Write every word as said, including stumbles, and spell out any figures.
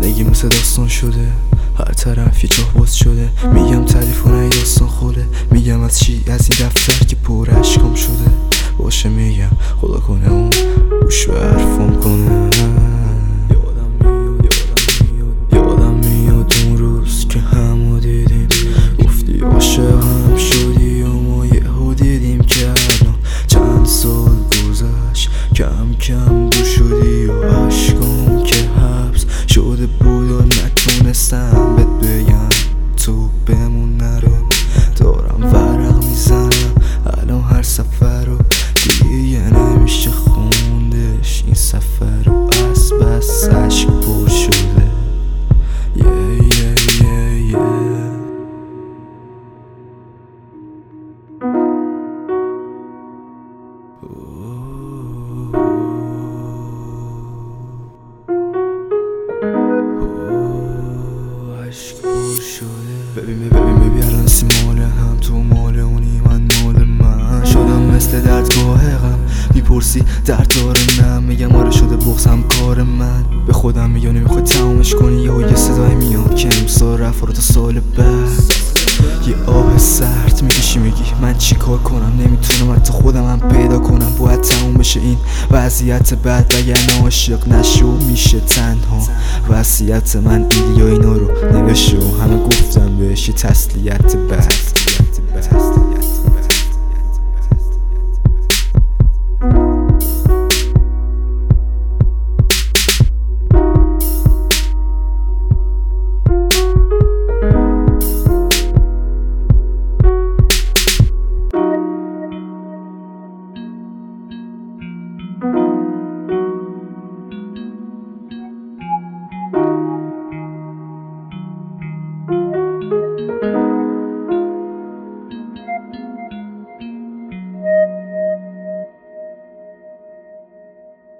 زندگی مثل داستان شده، هر طرف یه جاه باز شده. میگم تلیفونه داستان خوله، میگم از چی؟ از این دفتر که پر عشقم شده. باشه میگم خدا کنه اون گوش به حرفم کنه. یادم میاد اون روز که همو دیدیم، گفتی عاشقم شدی و ما یهو دیدیم که الان چند سال گذشت، کم کم دور شدی و عشقم که حبس شده بود و نتونستم بهت بگم تو بمون نرو. دارم ورق میزنم الان هر سفر رو، دیگه نمیشه خوندش این سفر رو. بس بس عشق پر شده. yeah, yeah, yeah, yeah. ببین ببین ببین الان سی مال هم، تو مال اونی من مال من. شدم مثل دردگاه غم، میپرسی درد داره نه، میگم آره شده بغضم کار من. به خودم میگم نمیخوای تمومش کنی، یهو یه صدای میاد که امسال رفت رو تا سال بعد. یه آه سرد میکشی میگی من چی کار کنم، نمیتونم حتی خودم هم پیدا کنم. باید تموم بشه این وضعیت بد وگرنه عاشق نشو میشه تنها. وصیت من ایلیا اینا رو نوشته و همه گفتم بهش یه تسلیت بد.